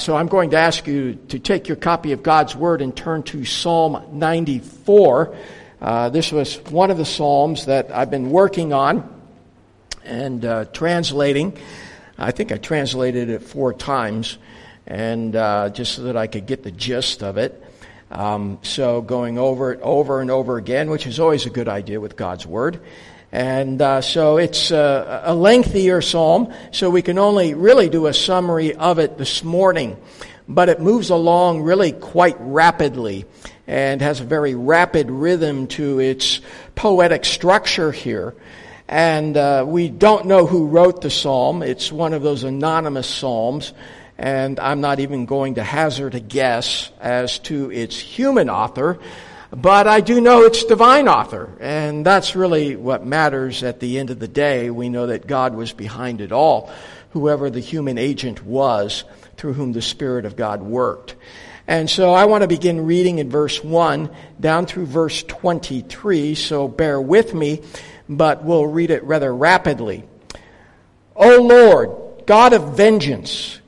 So I'm going to ask you to take your copy of God's Word and turn to Psalm 94. This was one of the Psalms that I've been working on and translating. I think I translated it 4 times, and just so that I could get the gist of it. So going over it over and over again, which is always a good idea with God's Word. And so it's a lengthier psalm, so we can only really do a summary of it this morning. But it moves along really quite rapidly and has a very rapid rhythm to its poetic structure here. And we don't know who wrote the psalm. It's one of those anonymous psalms. And I'm not even going to hazard a guess as to its human author. But I do know it's divine author, and that's really what matters at the end of the day. We know that God was behind it all, whoever the human agent was through whom the Spirit of God worked. And so I want to begin reading in verse 1 down through verse 23, so bear with me, but we'll read it rather rapidly. O Lord, God of vengeance,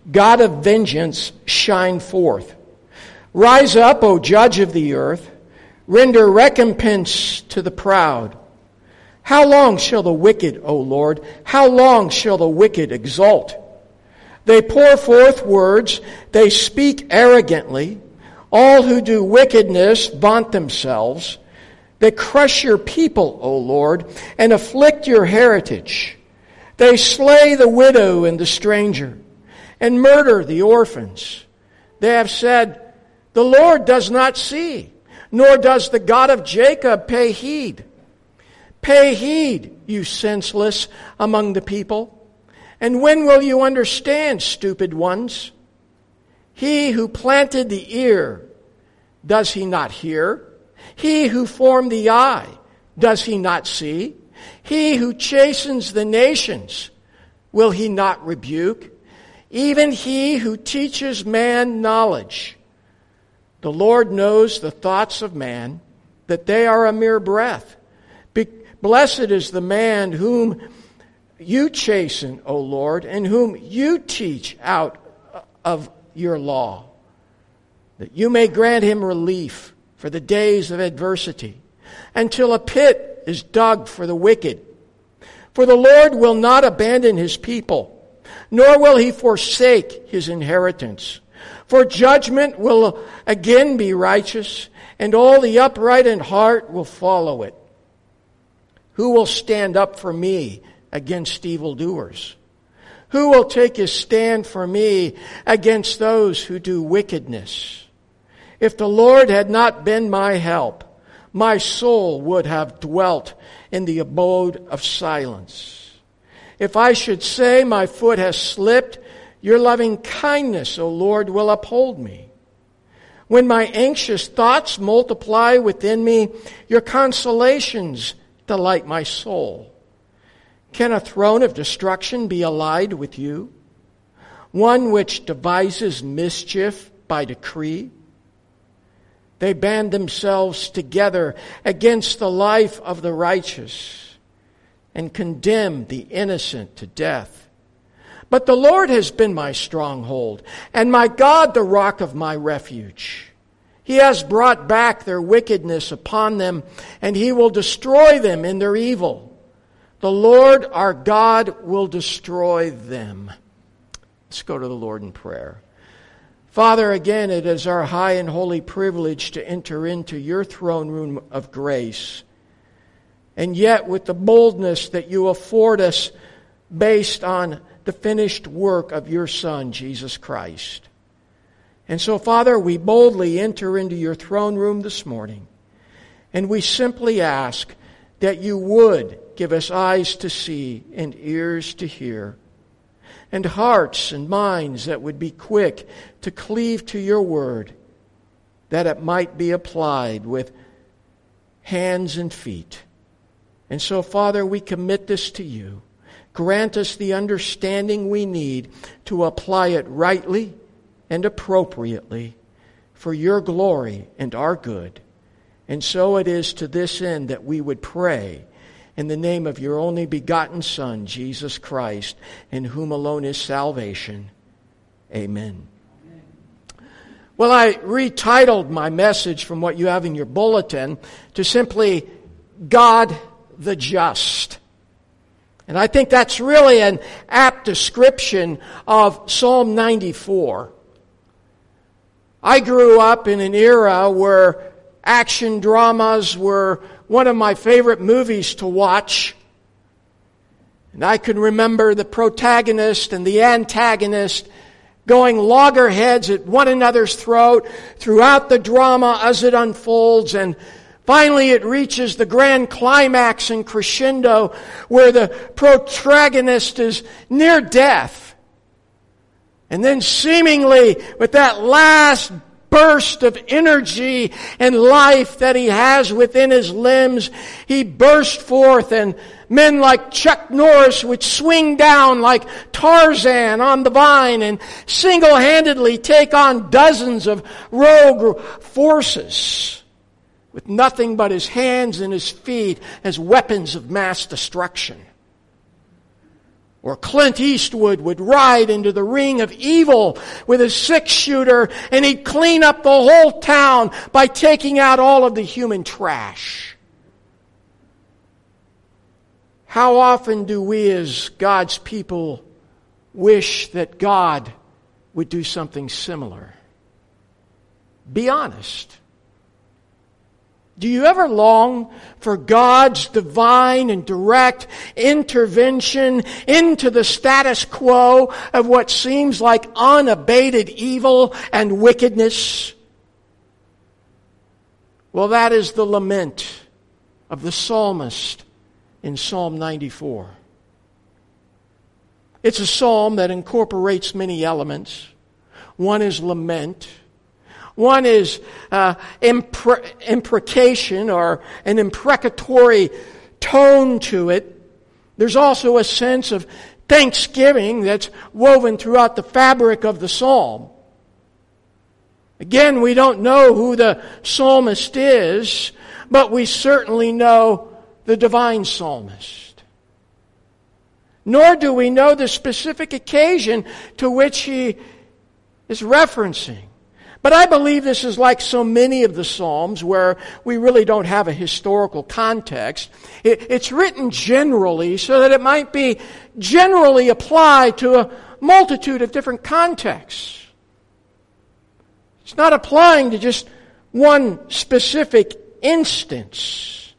shine forth. Rise up, O judge of the earth. Render recompense to the proud. How long shall the wicked, O Lord, how long shall the wicked exult? They pour forth words, they speak arrogantly. All who do wickedness vaunt themselves. They crush your people, O Lord, and afflict your heritage. They slay the widow and the stranger, and murder the orphans. They have said, the Lord does not see, nor does the God of Jacob pay heed. Pay heed, you senseless among the people. And when will you understand, stupid ones? He who planted the ear, does he not hear? He who formed the eye, does he not see? He who chastens the nations, will he not rebuke? Even he who teaches man knowledge. The Lord knows the thoughts of man, that they are a mere breath. Blessed is the man whom you chasten, O Lord, and whom you teach out of your law, that you may grant him relief for the days of adversity, until a pit is dug for the wicked. For the Lord will not abandon his people, nor will he forsake his inheritance. For judgment will again be righteous, and all the upright in heart will follow it. Who will stand up for me against evildoers? Who will take his stand for me against those who do wickedness? If the Lord had not been my help, my soul would have dwelt in the abode of silence. If I should say my foot has slipped, your loving kindness, O Lord, will uphold me. When my anxious thoughts multiply within me, your consolations delight my soul. Can a throne of destruction be allied with you? One which devises mischief by decree? They band themselves together against the life of the righteous and condemn the innocent to death. But the Lord has been my stronghold, and my God the rock of my refuge. He has brought back their wickedness upon them, and he will destroy them in their evil. The Lord our God will destroy them. Let's go to the Lord in prayer. Father, again, it is our high and holy privilege to enter into your throne room of grace. And yet, with the boldness that you afford us based on the finished work of your Son, Jesus Christ. And so, Father, we boldly enter into your throne room this morning, and we simply ask that you would give us eyes to see and ears to hear, and hearts and minds that would be quick to cleave to your word, that it might be applied with hands and feet. And so, Father, we commit this to you. Grant us the understanding we need to apply it rightly and appropriately for your glory and our good. And so it is to this end that we would pray in the name of your only begotten Son, Jesus Christ, in whom alone is salvation. Amen. Well, I retitled my message from what you have in your bulletin to simply God the Just. And I think that's really an apt description of Psalm 94. I grew up in an era where action dramas were one of my favorite movies to watch. And I can remember the protagonist and the antagonist going loggerheads at one another's throat throughout the drama as it unfolds, and finally it reaches the grand climax and crescendo where the protagonist is near death. And then seemingly with that last burst of energy and life that he has within his limbs, he burst forth, and men like Chuck Norris would swing down like Tarzan on the vine and single-handedly take on dozens of rogue forces with nothing but his hands and his feet as weapons of mass destruction. Or Clint Eastwood would ride into the ring of evil with a 6-shooter, and he'd clean up the whole town by taking out all of the human trash. How often do we as God's people wish that God would do something similar? Be honest. Do you ever long for God's divine and direct intervention into the status quo of what seems like unabated evil and wickedness? Well, that is the lament of the psalmist in Psalm 94. It's a psalm that incorporates many elements. One is lament. One is imprecation or an imprecatory tone to it. There's also a sense of thanksgiving that's woven throughout the fabric of the psalm. Again, we don't know who the psalmist is, but we certainly know the divine psalmist. Nor do we know the specific occasion to which he is referencing. But I believe this is like so many of the Psalms where we really don't have a historical context. It's written generally so that it might be generally applied to a multitude of different contexts. It's not applying to just one specific instance.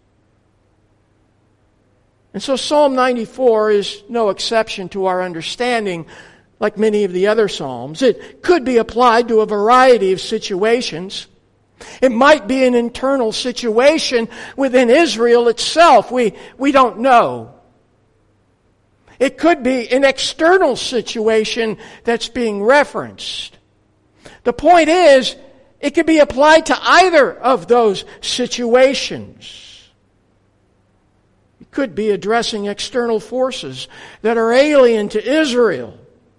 And so Psalm 94 is no exception to our understanding. Like many of the other Psalms, it could be applied to a variety of situations. It might be an internal situation within Israel itself. We don't know. It could be an external situation that's being referenced. The point is, it could be applied to either of those situations. It could be addressing external forces that are alien to Israel,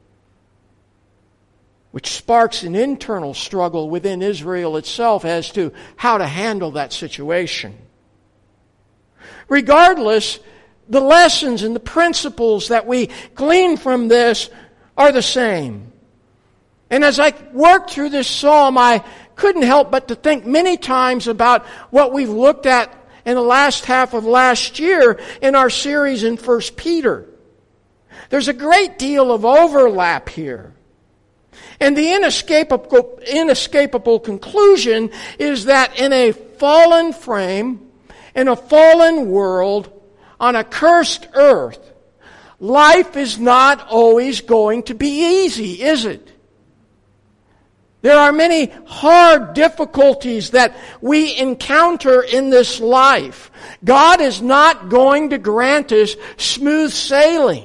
which sparks an internal struggle within Israel itself as to how to handle that situation. Regardless, the lessons and the principles that we glean from this are the same. And as I worked through this psalm, I couldn't help but to think many times about what we've looked at in the last half of last year in our series in 1 Peter. There's a great deal of overlap here. And the inescapable conclusion is that in a fallen frame, in a fallen world, on a cursed earth, life is not always going to be easy, is it? There are many hard difficulties that we encounter in this life. God is not going to grant us smooth sailing.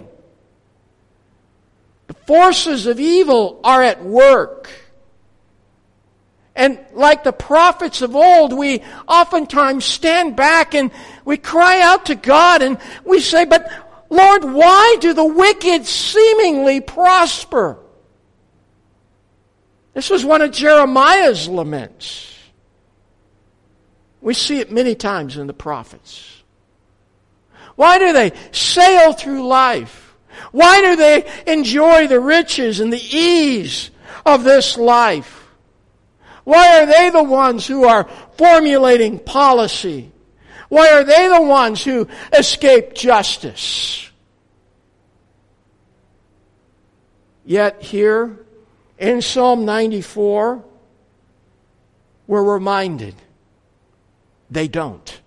The forces of evil are at work. And like the prophets of old, we oftentimes stand back and we cry out to God and we say, "But Lord, why do the wicked seemingly prosper?" This was one of Jeremiah's laments. We see it many times in the prophets. Why do they sail through life? Why do they enjoy the riches and the ease of this life? Why are they the ones who are formulating policy? Why are they the ones who escape justice? Yet here in Psalm 94, we're reminded they don't.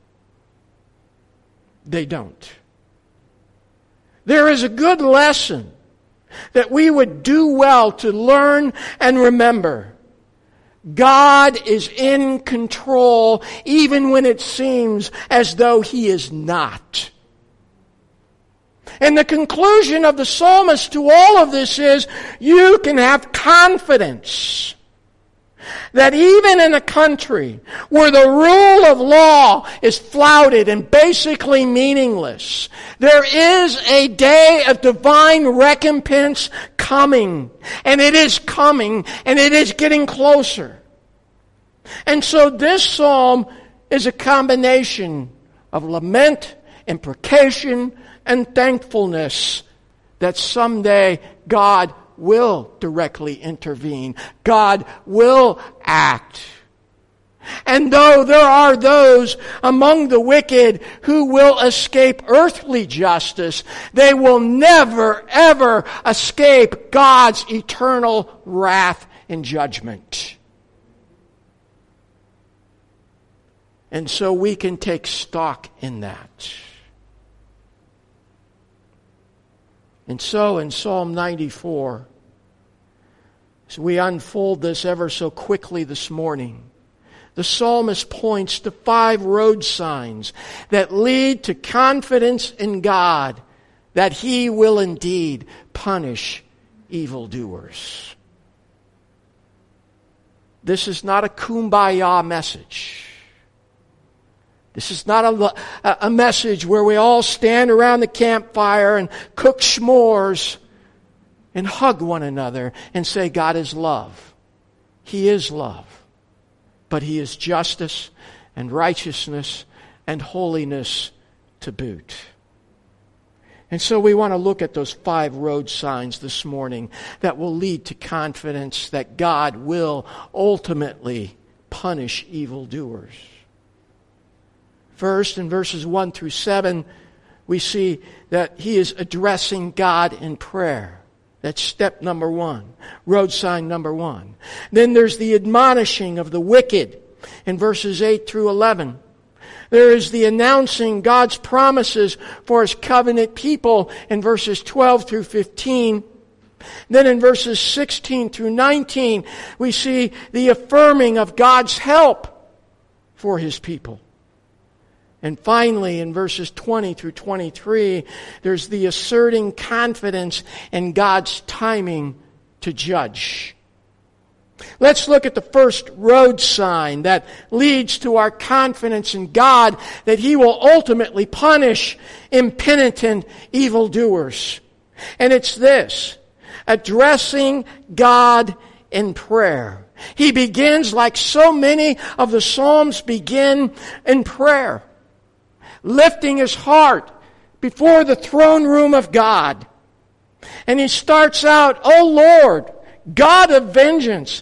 They don't. There is a good lesson that we would do well to learn and remember. God is in control even when it seems as though He is not. And the conclusion of the psalmist to all of this is, you can have confidence that even in a country where the rule of law is flouted and basically meaningless, there is a day of divine recompense coming. And it is coming, and it is getting closer. And so this psalm is a combination of lament, imprecation, and thankfulness that someday God will directly intervene. God will act. And though there are those among the wicked who will escape earthly justice, they will never, ever escape God's eternal wrath and judgment. And so we can take stock in that. And so in Psalm 94, as we unfold this ever so quickly this morning, the psalmist points to 5 road signs that lead to confidence in God that He will indeed punish evildoers. This is not a kumbaya message. This is not a message where we all stand around the campfire and cook s'mores and hug one another and say God is love. He is love. But He is justice and righteousness and holiness to boot. And so we want to look at those 5 road signs this morning that will lead to confidence that God will ultimately punish evildoers. First, in verses 1 through 7, we see that he is addressing God in prayer. That's step number 1, road sign number 1. Then there's the admonishing of the wicked in verses 8 through 11. There is the announcing God's promises for His covenant people in verses 12 through 15. Then in verses 16 through 19, we see the affirming of God's help for His people. And finally, in verses 20 through 23, there's the asserting confidence in God's timing to judge. Let's look at the first road sign that leads to our confidence in God that He will ultimately punish impenitent evildoers. And it's this: addressing God in prayer. He begins, like so many of the Psalms begin, in prayer, lifting his heart before the throne room of God. And he starts out, "O Lord, God of vengeance,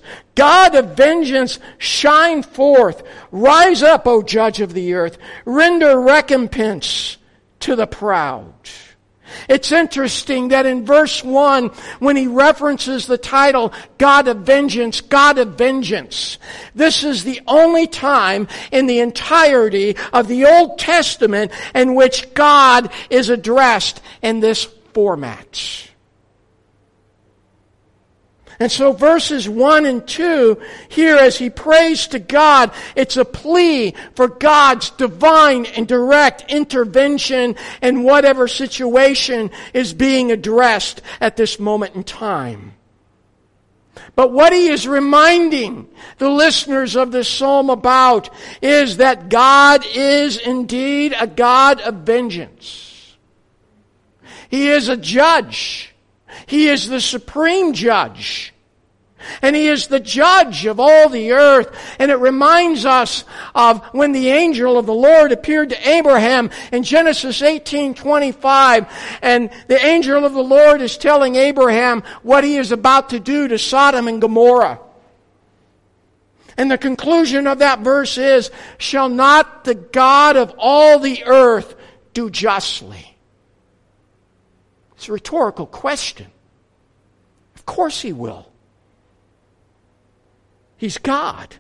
shine forth. Rise up, O judge of the earth. Render recompense to the proud." It's interesting that in verse 1, when he references the title, God of vengeance, this is the only time in the entirety of the Old Testament in which God is addressed in this format. And so verses 1 and 2, here as he prays to God, it's a plea for God's divine and direct intervention in whatever situation is being addressed at this moment in time. But what he is reminding the listeners of this psalm about is that God is indeed a God of vengeance. He is a judge. He is the supreme judge. And He is the judge of all the earth. And it reminds us of when the angel of the Lord appeared to Abraham in Genesis 18:25. And the angel of the Lord is telling Abraham what he is about to do to Sodom and Gomorrah. And the conclusion of that verse is, shall not the God of all the earth do justly? It's a rhetorical question. Of course He will. He's God.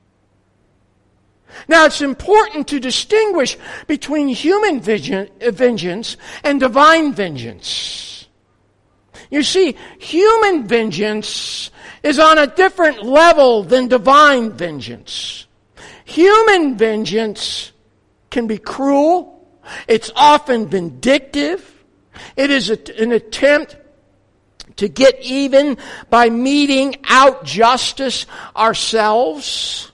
Now, it's important to distinguish between human vengeance and divine vengeance. You see, human vengeance is on a different level than divine vengeance. Human vengeance can be cruel. It's often vindictive. It is an attempt to get even by meting out justice ourselves.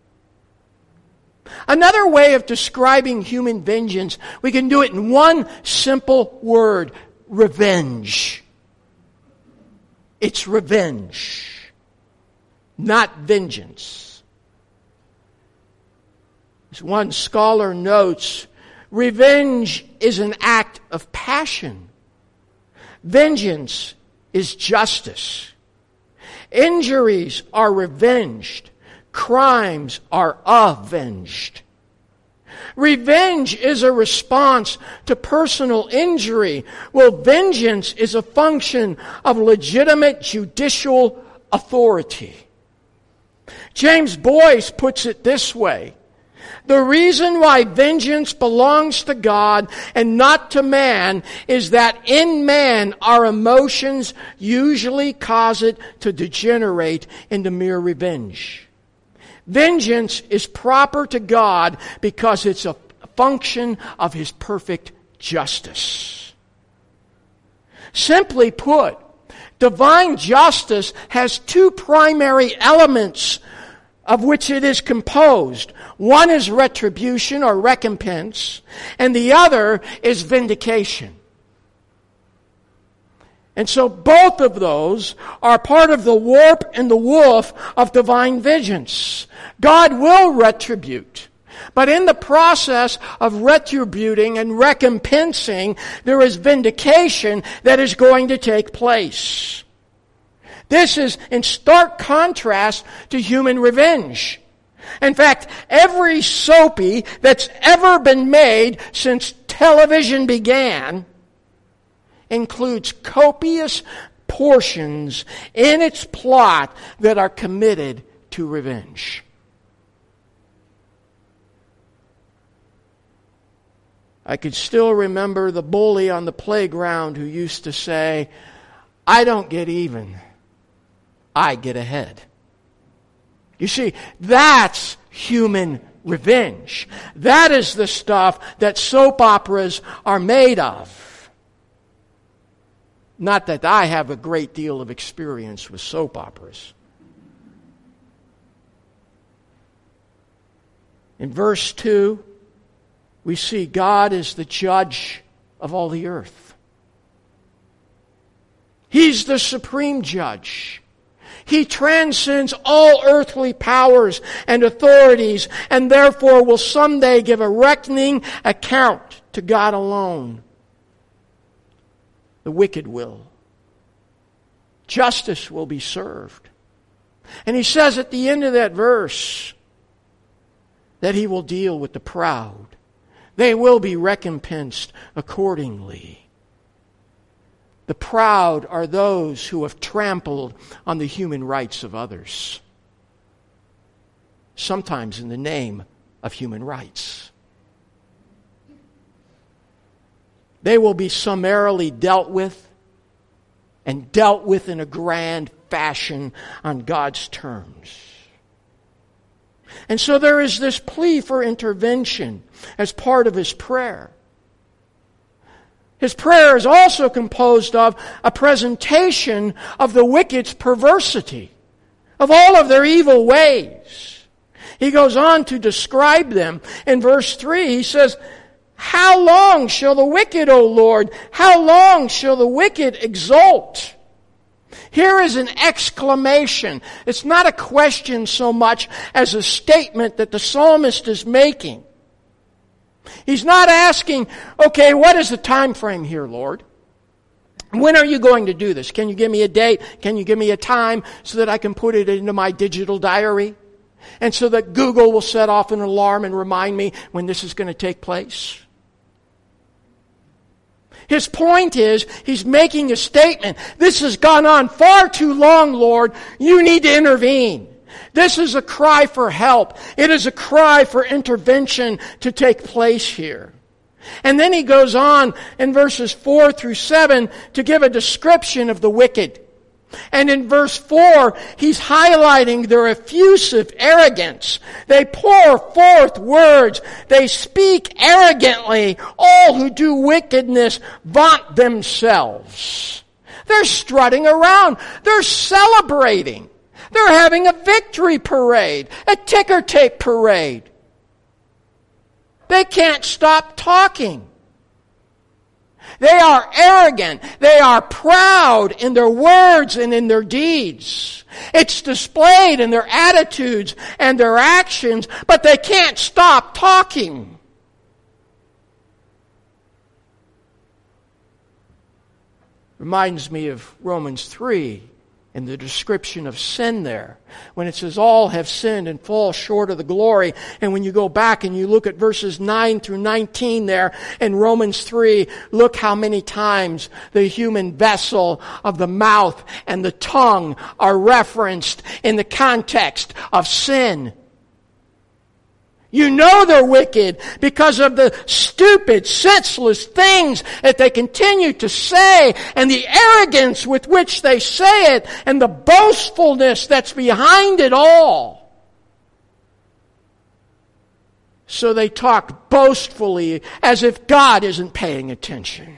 Another way of describing human vengeance, we can do it in one simple word: revenge. It's revenge, not vengeance. As one scholar notes, revenge is an act of passion. Vengeance is justice. Injuries are revenged. Crimes are avenged. Revenge is a response to personal injury, while vengeance is a function of legitimate judicial authority. James Boyce puts it this way: the reason why vengeance belongs to God and not to man is that in man our emotions usually cause it to degenerate into mere revenge. Vengeance is proper to God because it's a function of His perfect justice. Simply put, divine justice has two primary elements of which it is composed. One is retribution or recompense, and the other is vindication. And so both of those are part of the warp and the woof of divine vengeance. God will retribute. But in the process of retributing and recompensing, there is vindication that is going to take place. This is in stark contrast to human revenge. In fact, every soapy that's ever been made since television began includes copious portions in its plot that are committed to revenge. I could still remember the bully on the playground who used to say, "I don't get even, I get ahead." You see, that's human revenge. That is the stuff that soap operas are made of. Not that I have a great deal of experience with soap operas. In verse 2, we see God is the judge of all the earth. He's the supreme judge. He transcends all earthly powers and authorities, and therefore will someday give a reckoning account to God alone. The wicked will. Justice will be served. And He says at the end of that verse that He will deal with the proud. They will be recompensed accordingly. The proud are those who have trampled on the human rights of others, sometimes in the name of human rights. They will be summarily dealt with, and dealt with in a grand fashion on God's terms. And so there is this plea for intervention as part of His prayer. His prayer is also composed of a presentation of the wicked's perversity, of all of their evil ways. He goes on to describe them. In verse 3, he says, "How long shall the wicked, O Lord, how long shall the wicked exult?" Here is an exclamation. It's not a question so much as a statement that the psalmist is making. He's not asking, okay, what is the time frame here, Lord? When are you going to do this? Can you give me a date? Can you give me a time so that I can put it into my digital diary? And so that Google will set off an alarm and remind me when this is going to take place. His point is, he's making a statement. This has gone on far too long, Lord. You need to intervene. This is a cry for help. It is a cry for intervention to take place here. And then he goes on in verses 4 through 7 to give a description of the wicked. And in verse 4, he's highlighting their effusive arrogance. They pour forth words. They speak arrogantly. All who do wickedness vaunt themselves. They're strutting around. They're celebrating. They're having a victory parade, a ticker tape parade. They can't stop talking. They are arrogant. They are proud in their words and in their deeds. It's displayed in their attitudes and their actions, but they can't stop talking. Reminds me of Romans 3 and the description of sin there. When it says all have sinned and fall short of the glory. And when you go back and you look at verses 9 through 19 there in Romans 3, look how many times the human vessel of the mouth and the tongue are referenced in the context of sin. You know they're wicked because of the stupid, senseless things that they continue to say and the arrogance with which they say it and the boastfulness that's behind it all. So they talk boastfully as if God isn't paying attention.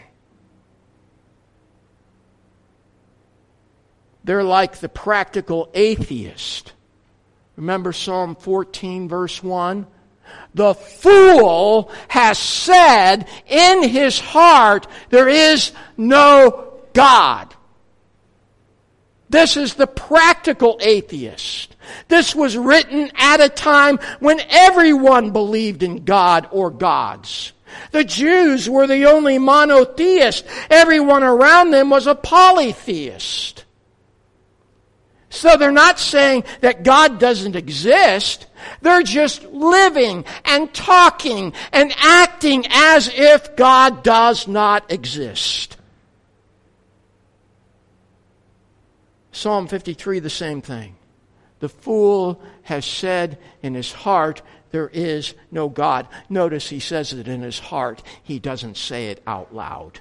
They're like the practical atheist. Remember Psalm 14 verse 1? The fool has said in his heart, there is no God. This is the practical atheist. This was written at a time when everyone believed in God or gods. The Jews were the only monotheist. Everyone around them was a polytheist. So they're not saying that God doesn't exist. They're just living and talking and acting as if God does not exist. Psalm 53, the same thing. The fool has said in his heart, there is no God. Notice he says it in his heart. He doesn't say it out loud.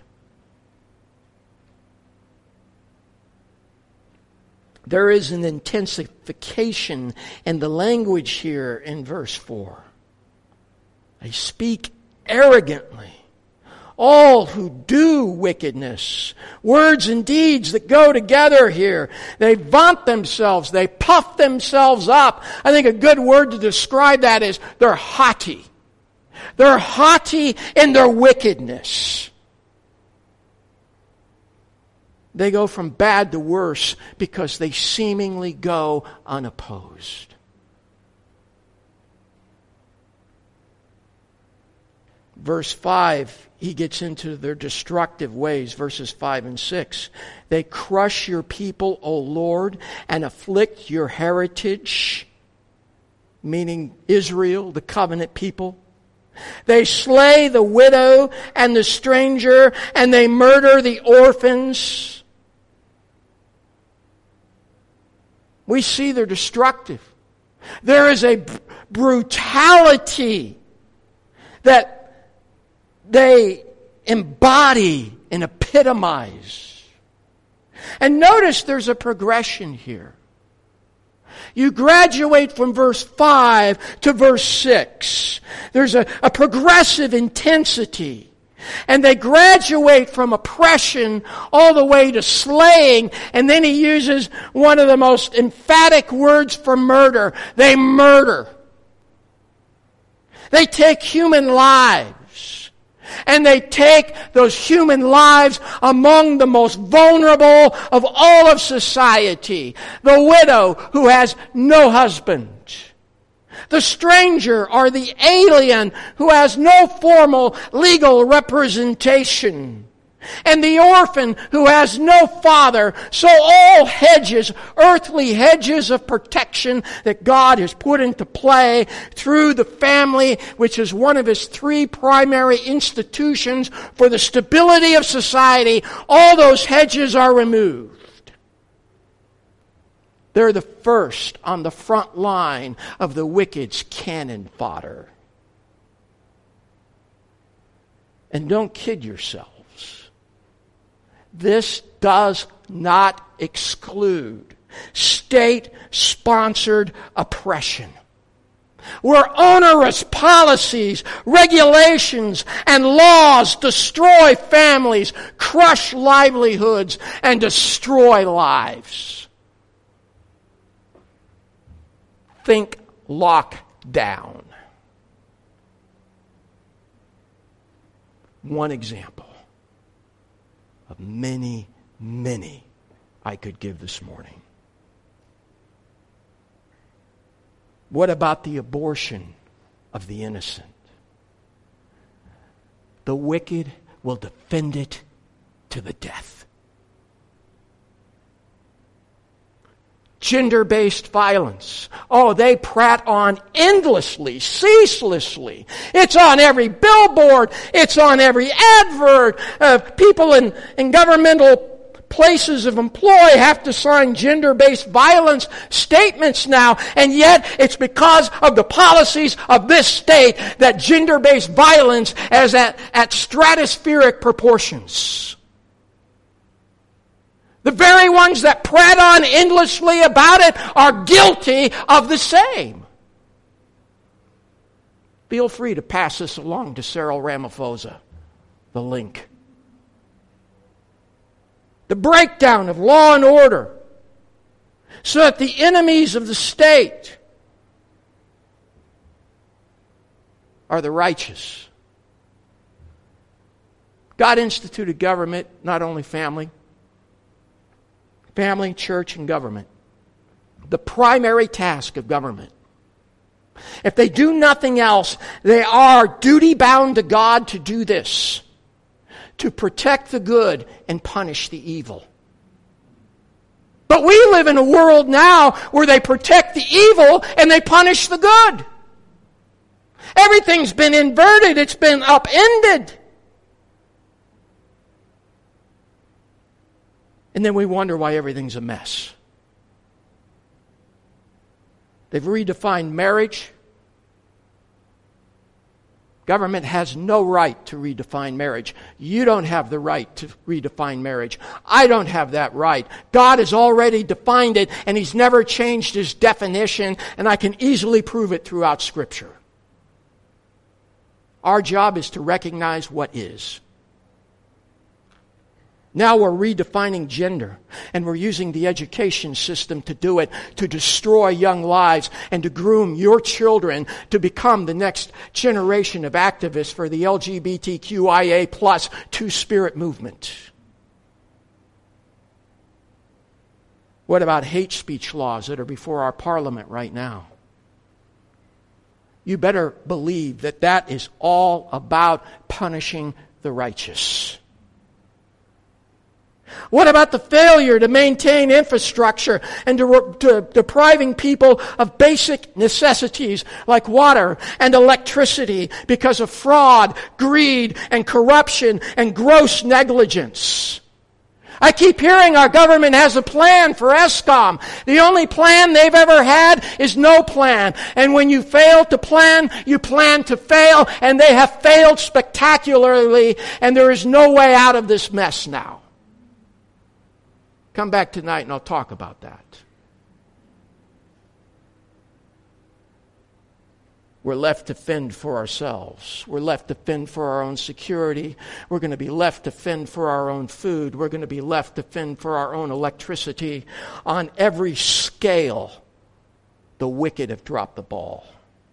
There is an intensification in the language here in verse 4. They speak arrogantly. All who do wickedness, words and deeds that go together here. They vaunt themselves. They puff themselves up. I think a good word to describe that is they're haughty. They're haughty in their wickedness. They go from bad to worse because they seemingly go unopposed. Verse 5, he gets into their destructive ways, verses 5 and 6. They crush your people, O Lord, and afflict your heritage, meaning Israel, the covenant people. They slay the widow and the stranger, and they murder the orphans. We see they're destructive. There is a brutality that they embody and epitomize. And notice there's a progression here. You graduate from verse 5 to verse 6. There's a progressive intensity. And they graduate from oppression all the way to slaying. And then he uses one of the most emphatic words for murder. They murder. They take human lives. And they take those human lives among the most vulnerable of all of society. The widow who has no husband. The stranger or the alien who has no formal legal representation. and the orphan who has no father. So all hedges, earthly hedges of protection that God has put into play through the family, which is one of His three primary institutions for the stability of society, all those hedges are removed. They're the first on the front line of the wicked's cannon fodder. And don't kid yourselves. This does not exclude state-sponsored oppression, where onerous policies, regulations, and laws destroy families, crush livelihoods, and destroy lives. Think lockdown. One example of many, many I could give this morning. What about the abortion of the innocent? The wicked will defend it to the death. Gender-based violence. Oh, they prat on endlessly, ceaselessly. It's on every billboard. It's on every advert. People in governmental places of employ have to sign gender-based violence statements now, and yet it's because of the policies of this state that gender-based violence is at stratospheric proportions. The very ones that prat on endlessly about it are guilty of the same. Feel free to pass this along to Cyril Ramaphosa, the link. The breakdown of law and order so that the enemies of the state are the righteous. God instituted government, not only family, church, and government. The primary task of government. If they do nothing else, they are duty-bound to God to do this. To protect the good and punish the evil. But we live in a world now where they protect the evil and they punish the good. Everything's been inverted. It's been upended. And then we wonder why everything's a mess. They've redefined marriage. Government has no right to redefine marriage. You don't have the right to redefine marriage. I don't have that right. God has already defined it, and He's never changed His definition, and I can easily prove it throughout Scripture. Our job is to recognize what is. Now we're redefining gender, and we're using the education system to do it, to destroy young lives and to groom your children to become the next generation of activists for the LGBTQIA plus two-spirit movement. What about hate speech laws that are before our parliament right now? You better believe that that is all about punishing the righteous. What about the failure to maintain infrastructure and to depriving people of basic necessities like water and electricity because of fraud, greed, and corruption and gross negligence? I keep hearing our government has a plan for ESCOM. The only plan they've ever had is no plan. And when you fail to plan, you plan to fail, and they have failed spectacularly, and there is no way out of this mess now. Come back tonight and I'll talk about that. We're left to fend for ourselves. We're left to fend for our own security. We're going to be left to fend for our own food. We're going to be left to fend for our own electricity. On every scale, the wicked have dropped the ball.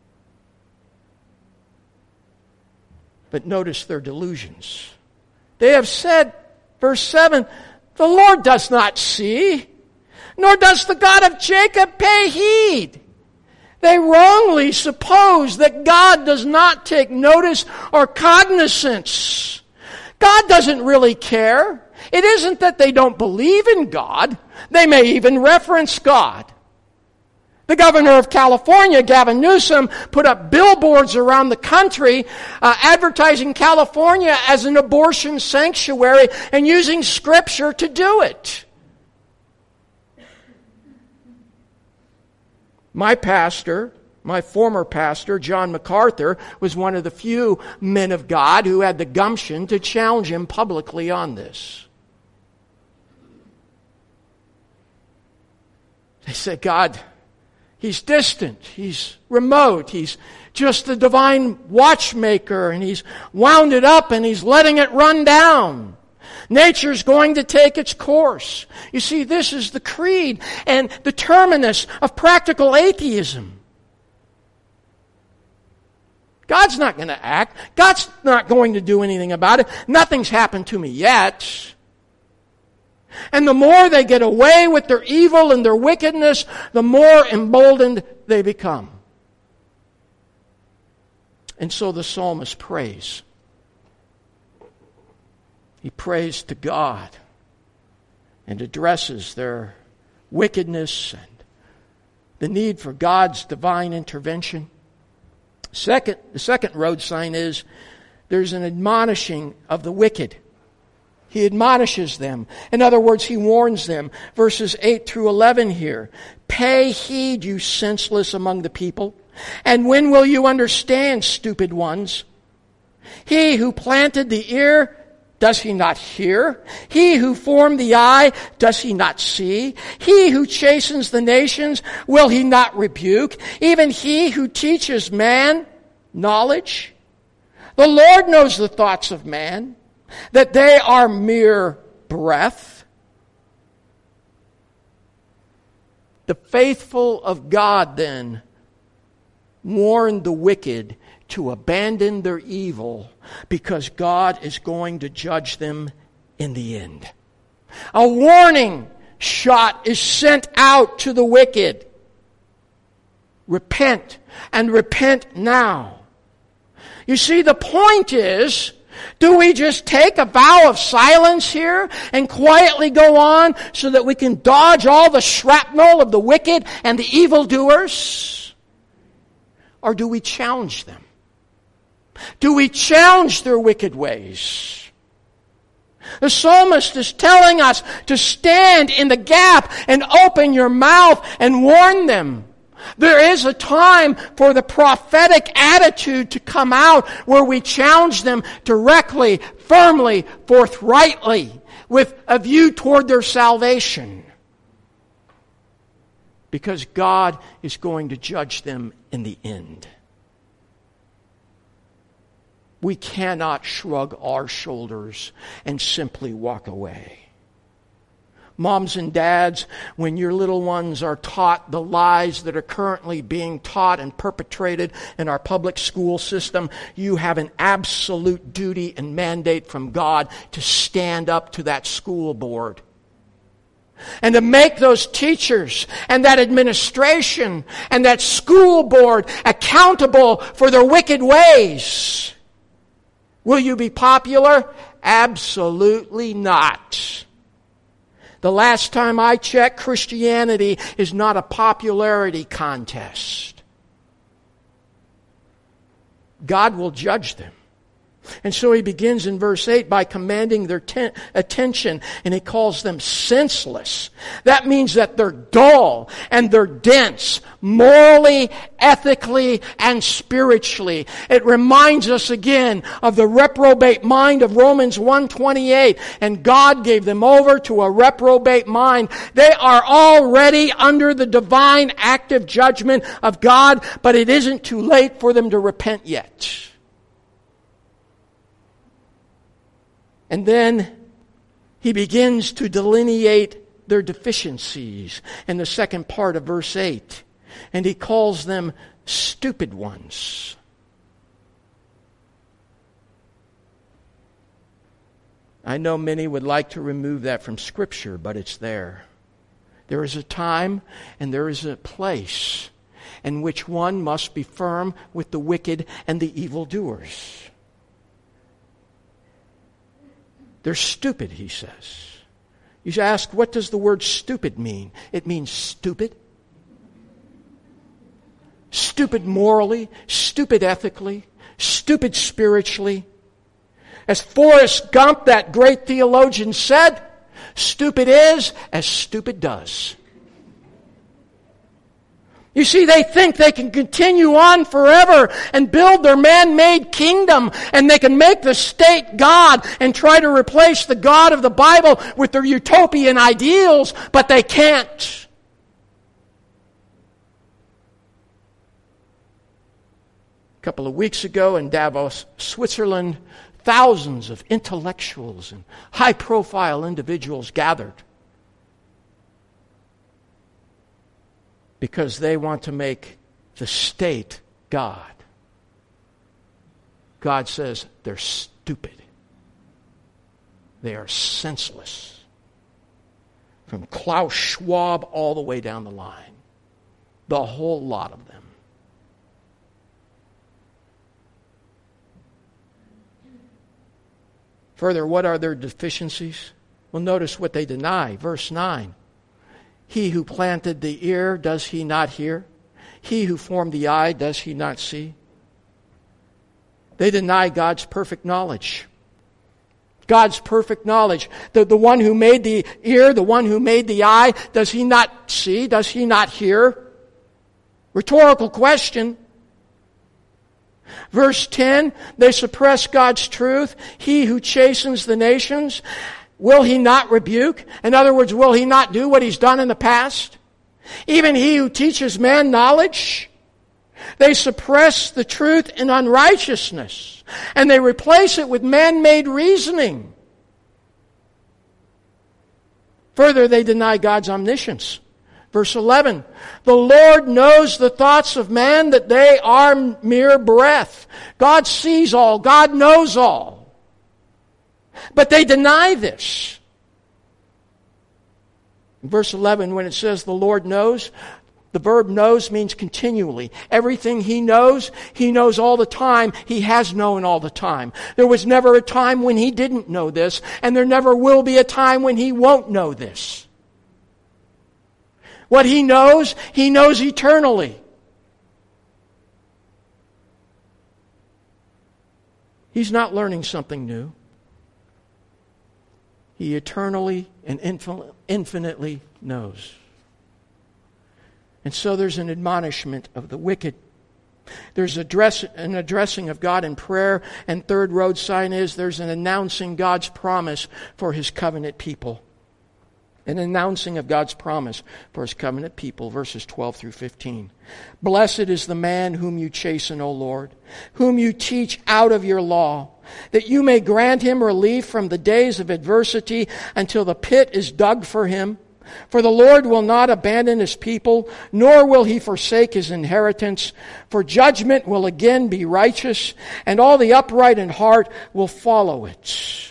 But notice their delusions. They have said, verse 7, the Lord does not see, nor does the God of Jacob pay heed. They wrongly suppose that God does not take notice or cognizance. God doesn't really care. It isn't that they don't believe in God. They may even reference God. The governor of California, Gavin Newsom, put up billboards around the country advertising California as an abortion sanctuary and using Scripture to do it. My pastor, my former pastor, John MacArthur, was one of the few men of God who had the gumption to challenge him publicly on this. They said, God, He's distant, He's remote, He's just the divine watchmaker, and He's wound it up and He's letting it run down. Nature's going to take its course. You see, this is the creed and the terminus of practical atheism. God's not going to act. God's not going to do anything about it. Nothing's happened to me yet. And the more they get away with their evil and their wickedness, the more emboldened they become. And so the psalmist prays. He prays to God and addresses their wickedness and the need for God's divine intervention. The second road sign is there's an admonishing of the wicked. He admonishes them. In other words, he warns them. Verses 8 through 11 here. Pay heed, you senseless among the people. And when will you understand, stupid ones? He who planted the ear, does he not hear? He who formed the eye, does he not see? He who chastens the nations, will he not rebuke? Even he who teaches man knowledge? The Lord knows the thoughts of man, that they are mere breath. The faithful of God then warned the wicked to abandon their evil because God is going to judge them in the end. A warning shot is sent out to the wicked. Repent, and repent now. You see, the point is, do we just take a vow of silence here and quietly go on so that we can dodge all the shrapnel of the wicked and the evildoers? Or do we challenge them? Do we challenge their wicked ways? The psalmist is telling us to stand in the gap and open your mouth and warn them. There is a time for the prophetic attitude to come out where we challenge them directly, firmly, forthrightly, with a view toward their salvation. Because God is going to judge them in the end. We cannot shrug our shoulders and simply walk away. Moms and dads, when your little ones are taught the lies that are currently being taught and perpetrated in our public school system, you have an absolute duty and mandate from God to stand up to that school board and to make those teachers and that administration and that school board accountable for their wicked ways. Will you be popular? Absolutely not. The last time I checked, Christianity is not a popularity contest. God will judge them. And so he begins in verse 8 by commanding their attention, and he calls them senseless. That means that they're dull and they're dense, morally, ethically, and spiritually. It reminds us again of the reprobate mind of Romans 1:28, and God gave them over to a reprobate mind. They are already under the divine active judgment of God, but it isn't too late for them to repent yet. And then he begins to delineate their deficiencies in the second part of verse 8. And he calls them stupid ones. I know many would like to remove that from Scripture, but it's there. There is a time and there is a place in which one must be firm with the wicked and the evildoers. They're stupid, he says. You should ask, what does the word stupid mean? It means stupid. Stupid morally, stupid ethically, stupid spiritually. As Forrest Gump, that great theologian, said, stupid is as stupid does. You see, they think they can continue on forever and build their man-made kingdom, and they can make the state God and try to replace the God of the Bible with their utopian ideals, but they can't. A couple of weeks ago in Davos, Switzerland, thousands of intellectuals and high-profile individuals gathered because they want to make the state God. God says they're stupid. They are senseless. From Klaus Schwab all the way down the line. The whole lot of them. Further, what are their deficiencies? Well, notice what they deny. Verse 9. He who planted the ear, does he not hear? He who formed the eye, does he not see? They deny God's perfect knowledge. God's perfect knowledge. The one who made the ear, the one who made the eye, does he not see? Does he not hear? Rhetorical question. Verse 10, they suppress God's truth. He who chastens the nations, will he not rebuke? In other words, will he not do what he's done in the past? Even he who teaches man knowledge, they suppress the truth in unrighteousness, and they replace it with man-made reasoning. Further, they deny God's omniscience. Verse 11, the Lord knows the thoughts of man, that they are mere breath. God sees all. God knows all. But they deny this. In verse 11, when it says the Lord knows, the verb knows means continually. Everything he knows all the time. He has known all the time. There was never a time when he didn't know this, and there never will be a time when he won't know this. What he knows eternally. He's not learning something new. He eternally and infinitely knows. And so there's an admonishment of the wicked. There's an addressing of God in prayer. And third road sign is there's an announcing God's promise for his covenant people. An announcing of God's promise for his covenant people, verses 12 through 15. Blessed is the man whom you chasten, O Lord, whom you teach out of your law, that you may grant him relief from the days of adversity until the pit is dug for him. For the Lord will not abandon his people, nor will he forsake his inheritance. For judgment will again be righteous, and all the upright in heart will follow it.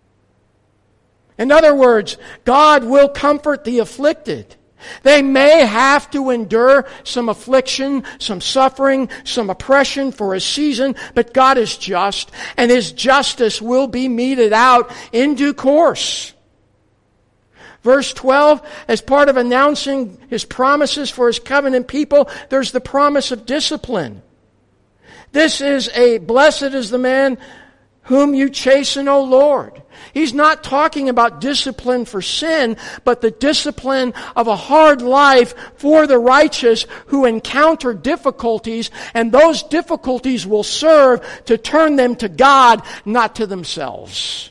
In other words, God will comfort the afflicted. They may have to endure some affliction, some suffering, some oppression for a season, but God is just, and his justice will be meted out in due course. Verse 12, as part of announcing his promises for his covenant people, there's the promise of discipline. This is blessed is the man whom you chasten, O Lord. He's not talking about discipline for sin, but the discipline of a hard life for the righteous who encounter difficulties, and those difficulties will serve to turn them to God, not to themselves.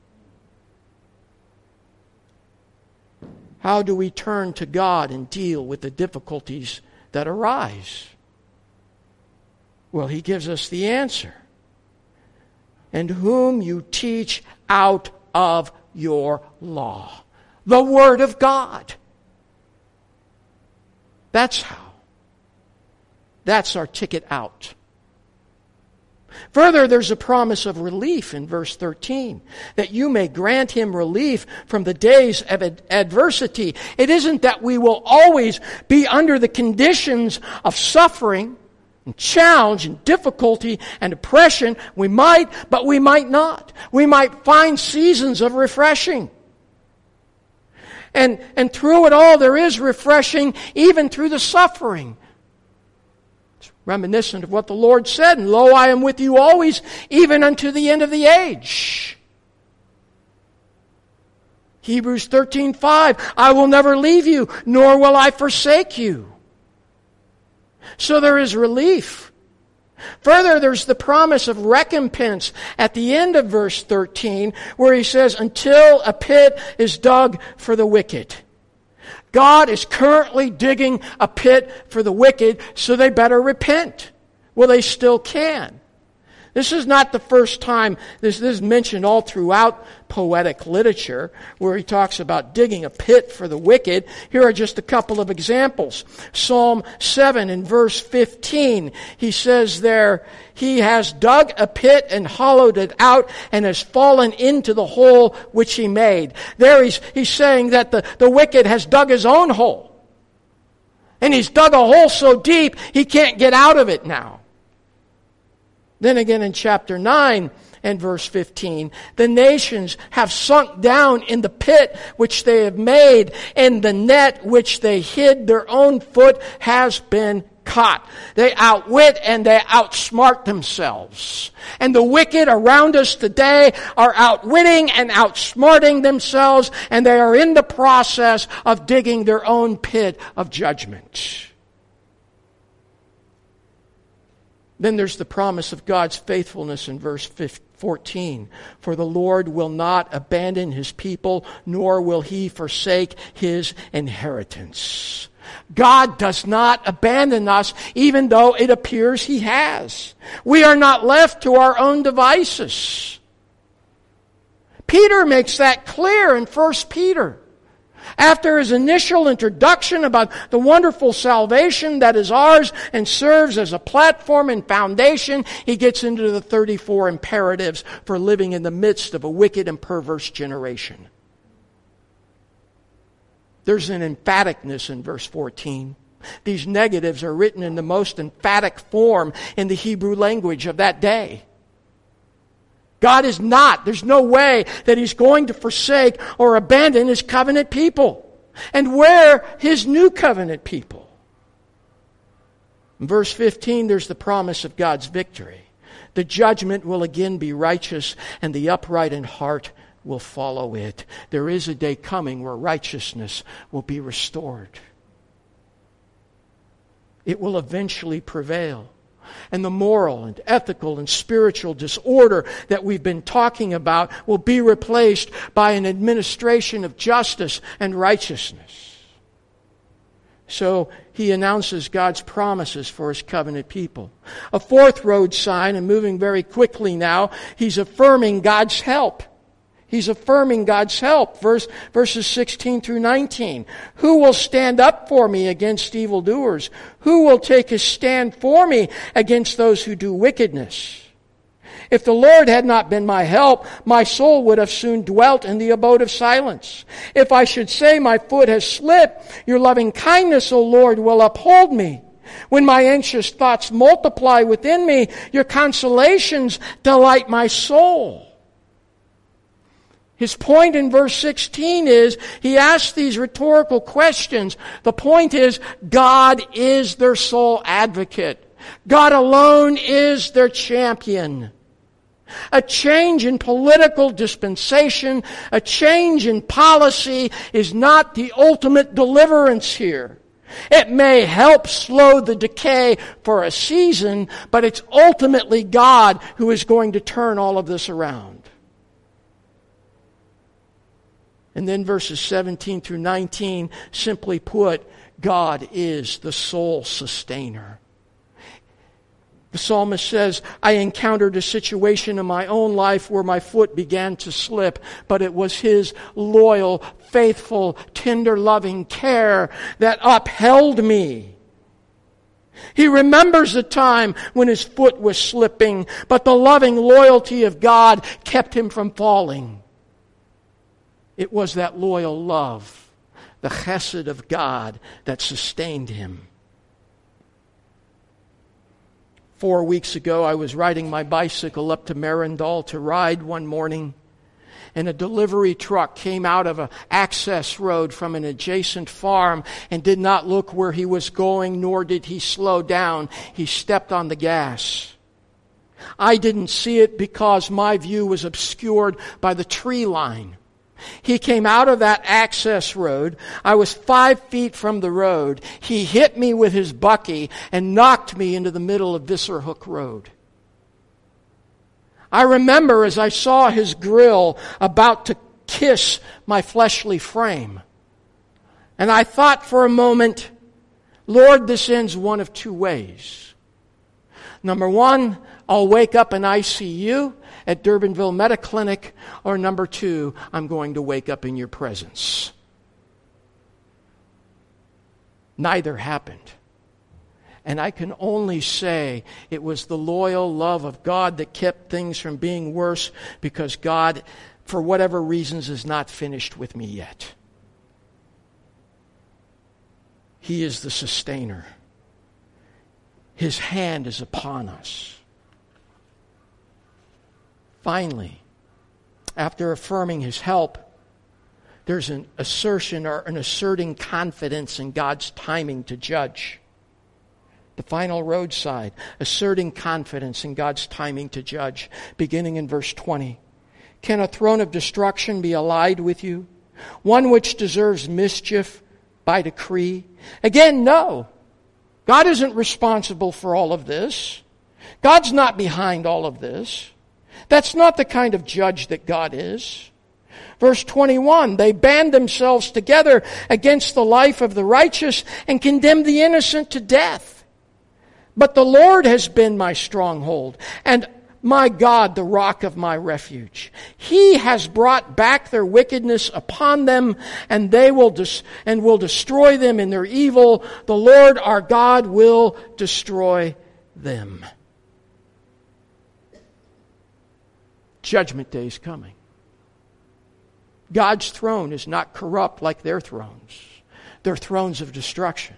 How do we turn to God and deal with the difficulties that arise? Well, he gives us the answer. And whom you teach out of your law. The Word of God. That's how. That's our ticket out. Further, there's a promise of relief in verse 13, that you may grant him relief from the days of adversity. It isn't that we will always be under the conditions of suffering. and challenge and difficulty and oppression. We might, but we might not. We might find seasons of refreshing. And through it all, there is refreshing, even through the suffering. It's reminiscent of what the Lord said, and lo, I am with you always, even unto the end of the age. Hebrews 13:5, I will never leave you, nor will I forsake you. So there is relief. Further, there's the promise of recompense at the end of verse 13, where he says, until a pit is dug for the wicked. God is currently digging a pit for the wicked, so they better repent. Well, they still can. This is not the first time this is mentioned all throughout poetic literature, where he talks about digging a pit for the wicked. Here are just a couple of examples. Psalm 7 in verse 15, he says there, he has dug a pit and hollowed it out and has fallen into the hole which he made. There he's saying that the wicked has dug his own hole. And he's dug a hole so deep he can't get out of it now. Then again in chapter 9 and verse 15, the nations have sunk down in the pit which they have made, and the net which they hid their own foot has been caught. They outwit and they outsmart themselves. And the wicked around us today are outwitting and outsmarting themselves, and they are in the process of digging their own pit of judgment. Then there's the promise of God's faithfulness in verse 14. For the Lord will not abandon his people, nor will he forsake his inheritance. God does not abandon us, even though it appears he has. We are not left to our own devices. Peter makes that clear in 1 Peter. After his initial introduction about the wonderful salvation that is ours and serves as a platform and foundation, he gets into the 34 imperatives for living in the midst of a wicked and perverse generation. There's an emphaticness in verse 14. These negatives are written in the most emphatic form in the Hebrew language of that day. God is not, there's no way that he's going to forsake or abandon his covenant people. And we're his new covenant people. In verse 15, there's the promise of God's victory. The judgment will again be righteous, and the upright in heart will follow it. There is a day coming where righteousness will be restored. It will eventually prevail. And the moral and ethical and spiritual disorder that we've been talking about will be replaced by an administration of justice and righteousness. So he announces God's promises for his covenant people. A fourth road sign, and moving very quickly now, he's affirming God's help. He's affirming God's help. Verses 16 through 19. Who will stand up for me against evildoers? Who will take his stand for me against those who do wickedness? If the Lord had not been my help, my soul would have soon dwelt in the abode of silence. If I should say my foot has slipped, your loving kindness, O Lord, will uphold me. When my anxious thoughts multiply within me, your consolations delight my soul. His point in verse 16 is, he asks these rhetorical questions. The point is, God is their sole advocate. God alone is their champion. A change in political dispensation, a change in policy is not the ultimate deliverance here. It may help slow the decay for a season, but it's ultimately God who is going to turn all of this around. And then verses 17 through 19, simply put, God is the sole sustainer. The psalmist says, I encountered a situation in my own life where my foot began to slip, but it was his loyal, faithful, tender, loving care that upheld me. He remembers the time when his foot was slipping, but the loving loyalty of God kept him from falling. It was that loyal love, the chesed of God, that sustained him. 4 weeks ago, I was riding my bicycle up to Marindal to ride one morning, and a delivery truck came out of an access road from an adjacent farm and did not look where he was going, nor did he slow down. He stepped on the gas. I didn't see it because my view was obscured by the tree line. He came out of that access road. I was 5 feet from the road. He hit me with his bucky and knocked me into the middle of Visserhoek Road. I remember as I saw his grill about to kiss my fleshly frame. And I thought for a moment, Lord, this ends one of two ways. Number one, I'll wake up in ICU at Durbanville Mediclinic, or number two, I'm going to wake up in your presence. Neither happened. And I can only say it was the loyal love of God that kept things from being worse, because God, for whatever reasons, is not finished with me yet. He is the sustainer. His hand is upon us. Finally, after affirming His help, there's an assertion or an asserting confidence in God's timing to judge. The final roadside, asserting confidence in God's timing to judge, beginning in verse 20. Can a throne of destruction be allied with you? One which deserves mischief by decree? Again, no. God isn't responsible for all of this. God's not behind all of this. That's not the kind of judge that God is. Verse 21, they band themselves together against the life of the righteous and condemn the innocent to death. But the Lord has been my stronghold, and my God, the rock of my refuge. He has brought back their wickedness upon them, and they will destroy them in their evil. The Lord our God will destroy them. Judgment day is coming. God's throne is not corrupt like their thrones. They're thrones of destruction.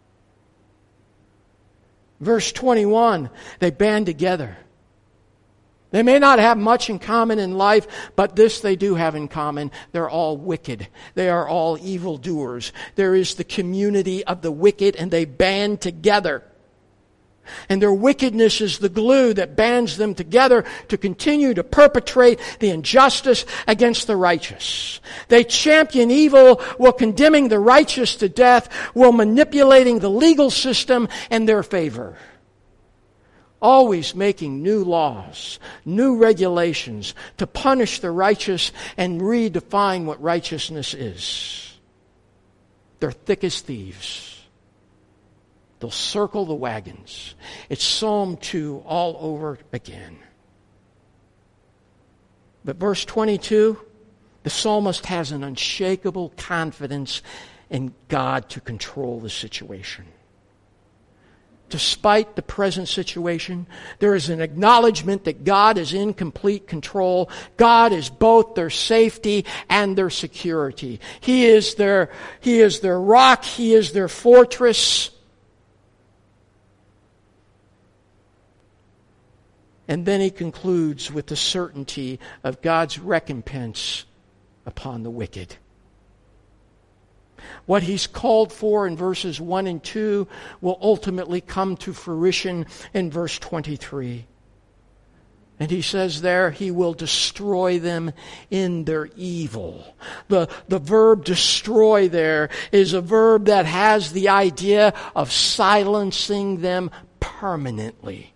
Verse 21, they band together. They may not have much in common in life, but this they do have in common. They're all wicked. They are all evildoers. There is the community of the wicked, and they band together. And their wickedness is the glue that bands them together to continue to perpetrate the injustice against the righteous. They champion evil while condemning the righteous to death, while manipulating the legal system in their favor. Always making new laws, new regulations to punish the righteous and redefine what righteousness is. They're thick as thieves. They'll circle the wagons. It's Psalm 2 all over again. But verse 22, the psalmist has an unshakable confidence in God to control the situation. Despite the present situation, there is an acknowledgement that God is in complete control. God is both their safety and their security. He is their rock. He is their fortress. And then he concludes with the certainty of God's recompense upon the wicked. What he's called for in verses 1 and 2 will ultimately come to fruition in verse 23. And he says there, he will destroy them in their evil. The verb destroy there is a verb that has the idea of silencing them permanently.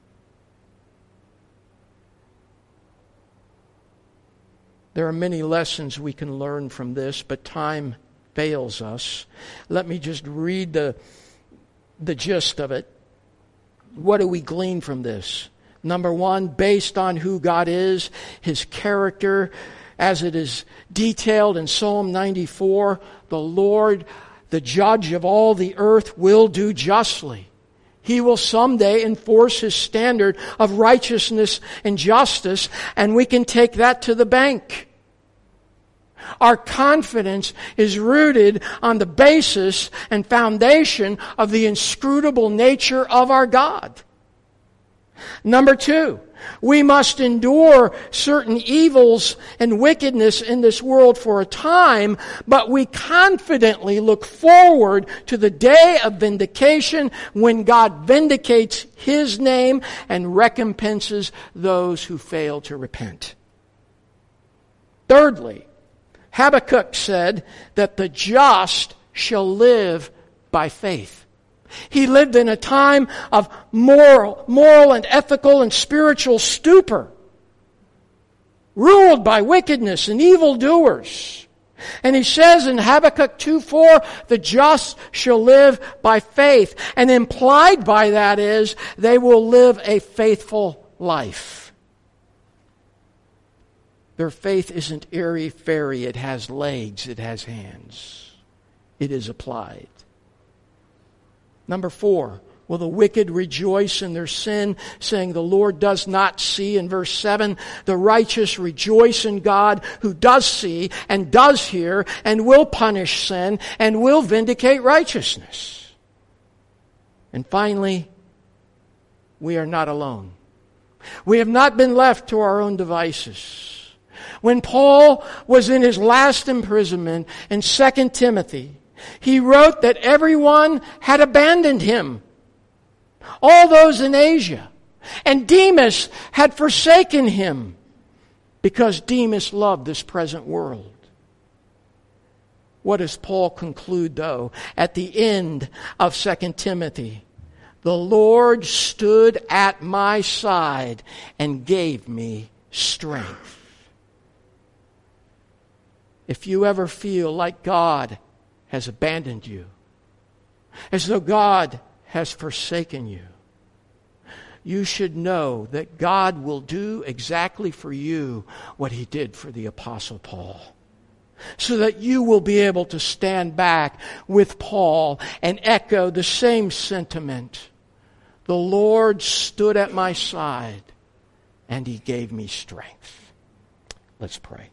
There are many lessons we can learn from this, but time fails us. Let me just read the gist of it. What do we glean from this? Number one, based on who God is, His character, as it is detailed in Psalm 94, the Lord, the judge of all the earth, will do justly. He will someday enforce His standard of righteousness and justice, and we can take that to the bank. Our confidence is rooted on the basis and foundation of the inscrutable nature of our God. Number two, we must endure certain evils and wickedness in this world for a time, but we confidently look forward to the day of vindication when God vindicates His name and recompenses those who fail to repent. Thirdly, Habakkuk said that the just shall live by faith. He lived in a time of moral and ethical and spiritual stupor, ruled by wickedness and evildoers. And he says in Habakkuk 2:4, the just shall live by faith. And implied by that is they will live a faithful life. Their faith isn't airy-fairy. It has legs. It has hands. It is applied. Number 4, will the wicked rejoice in their sin, saying the Lord does not see? In verse 7, the righteous rejoice in God who does see and does hear and will punish sin and will vindicate righteousness. And finally, we are not alone. We have not been left to our own devices. When Paul was in his last imprisonment in 2 Timothy, he wrote that everyone had abandoned him, all those in Asia. And Demas had forsaken him because Demas loved this present world. What does Paul conclude, though, at the end of 2 Timothy? The Lord stood at my side and gave me strength. If you ever feel like God has abandoned you, as though God has forsaken you, you should know that God will do exactly for you what He did for the Apostle Paul, so that you will be able to stand back with Paul and echo the same sentiment. The Lord stood at my side and He gave me strength. Let's pray.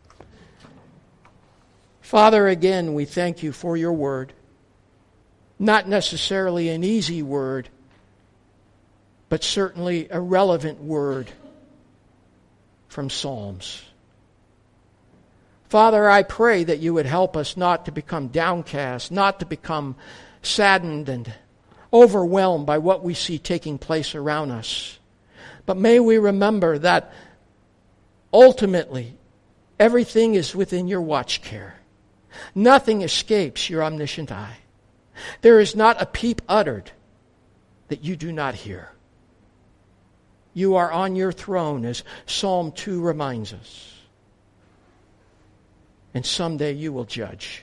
Father, again, we thank You for Your word. Not necessarily an easy word, but certainly a relevant word from Psalms. Father, I pray that You would help us not to become downcast, not to become saddened and overwhelmed by what we see taking place around us. But may we remember that ultimately everything is within Your watch care. Nothing escapes Your omniscient eye. There is not a peep uttered that You do not hear. You are on Your throne, as Psalm 2 reminds us. And someday You will judge.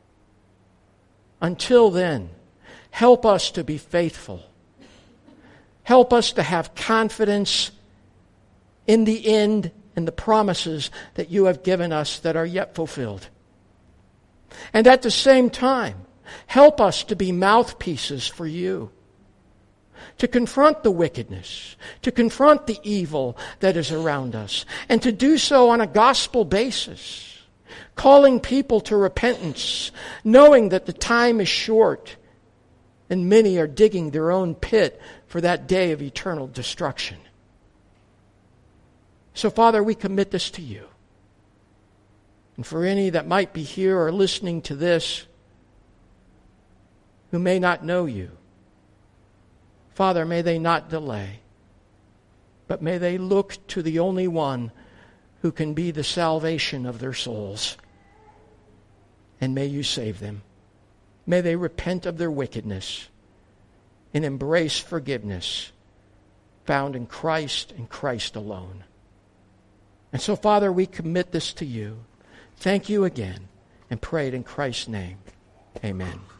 Until then, help us to be faithful. Help us to have confidence in the end and the promises that You have given us that are yet fulfilled. And at the same time, help us to be mouthpieces for You, to confront the wickedness, to confront the evil that is around us, and to do so on a gospel basis, calling people to repentance, knowing that the time is short and many are digging their own pit for that day of eternal destruction. So, Father, we commit this to You. And for any that might be here or listening to this who may not know You, Father, may they not delay, but may they look to the only one who can be the salvation of their souls. And may You save them. May they repent of their wickedness and embrace forgiveness found in Christ and Christ alone. And so, Father, we commit this to You. Thank You again, and pray it in Christ's name. Amen.